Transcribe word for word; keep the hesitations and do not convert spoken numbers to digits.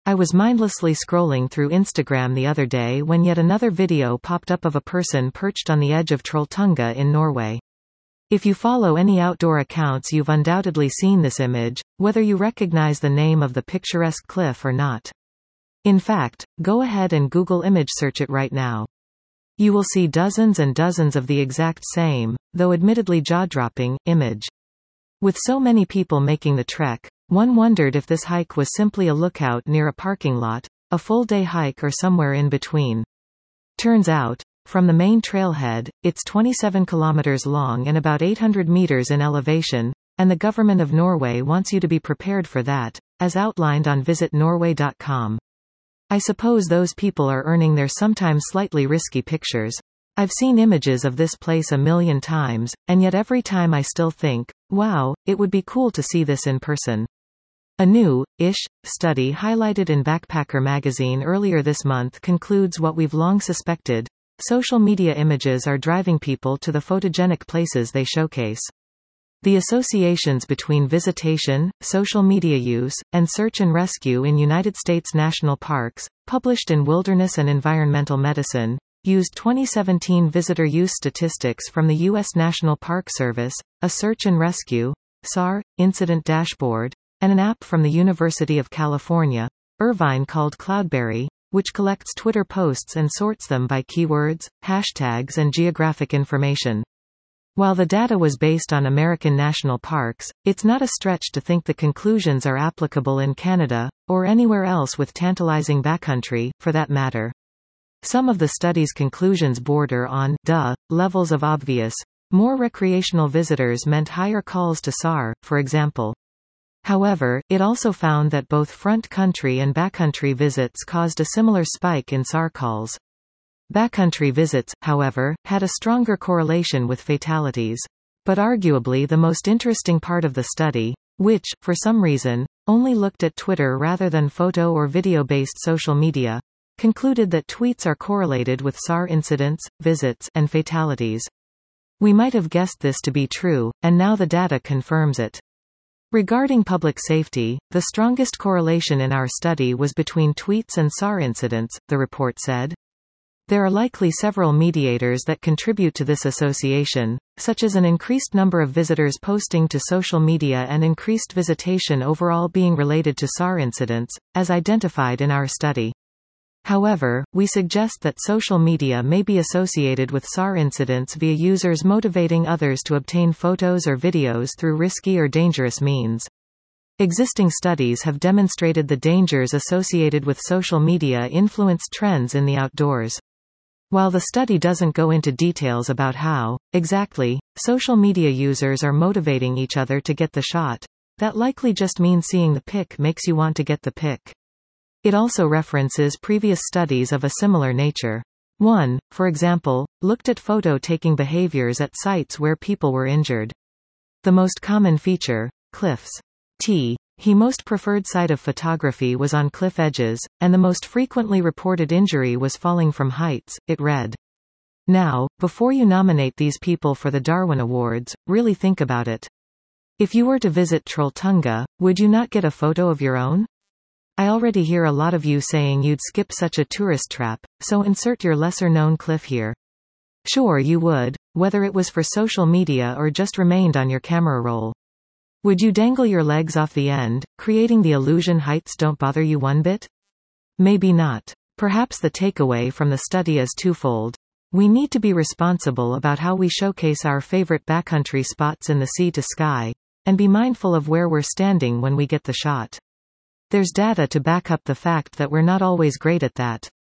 I was mindlessly scrolling through Instagram the other day when yet another video popped up of a person perched on the edge of Trolltunga in Norway. If you follow any outdoor accounts, you've undoubtedly seen this image, whether you recognize the name of the picturesque cliff or not. In fact, go ahead and Google image search it right now. You will see dozens and dozens of the exact same, though admittedly jaw-dropping, image. With so many people making the trek, one wondered if this hike was simply a lookout near a parking lot, a full-day hike, or somewhere in between. Turns out, from the main trailhead, it's twenty-seven kilometers long and about eight hundred meters in elevation, and the government of Norway wants you to be prepared for that, as outlined on visit norway dot com. I suppose those people are earning their sometimes slightly risky pictures. I've seen images of this place a million times, and yet every time I still think, wow, it would be cool to see this in person. A new-ish study highlighted in Backpacker magazine earlier this month concludes what we've long suspected: social media images are driving people to the photogenic places they showcase. The associations between visitation, social media use, and search and rescue in United States national parks, published in Wilderness and Environmental Medicine, used twenty seventeen visitor use statistics from the U S National Park Service, a search and rescue S A R incident dashboard, and an app from the University of California, Irvine called Cloudberry, which collects Twitter posts and sorts them by keywords, hashtags, and geographic information. While the data was based on American national parks, it's not a stretch to think the conclusions are applicable in Canada, or anywhere else with tantalizing backcountry, for that matter. Some of the study's conclusions border on, duh, levels of obvious. More recreational visitors meant higher calls to S A R, for example. However, it also found that both front country and backcountry visits caused a similar spike in S A R calls. Backcountry visits, however, had a stronger correlation with fatalities. But arguably the most interesting part of the study, which, for some reason, only looked at Twitter rather than photo or video-based social media, concluded that tweets are correlated with S A R incidents, visits, and fatalities. We might have guessed this to be true, and now the data confirms it. Regarding public safety, the strongest correlation in our study was between tweets and S A R incidents, the report said. There are likely several mediators that contribute to this association, such as an increased number of visitors posting to social media and increased visitation overall being related to S A R incidents, as identified in our study. However, we suggest that social media may be associated with S A R incidents via users motivating others to obtain photos or videos through risky or dangerous means. Existing studies have demonstrated the dangers associated with social media influence trends in the outdoors. While the study doesn't go into details about how, exactly, social media users are motivating each other to get the shot, that likely just means seeing the pic makes you want to get the pic. It also references previous studies of a similar nature. One, for example, looked at photo-taking behaviors at sites where people were injured. The most common feature, cliffs. T. He most preferred site of photography was on cliff edges, and the most frequently reported injury was falling from heights, it read. Now, before you nominate these people for the Darwin Awards, really think about it. If you were to visit Trolltunga, would you not get a photo of your own? I already hear a lot of you saying you'd skip such a tourist trap, so insert your lesser-known cliff here. Sure you would, whether it was for social media or just remained on your camera roll. Would you dangle your legs off the end, creating the illusion heights don't bother you one bit? Maybe not. Perhaps the takeaway from the study is twofold. We need to be responsible about how we showcase our favorite backcountry spots in the sea to sky, and be mindful of where we're standing when we get the shot. There's data to back up the fact that we're not always great at that.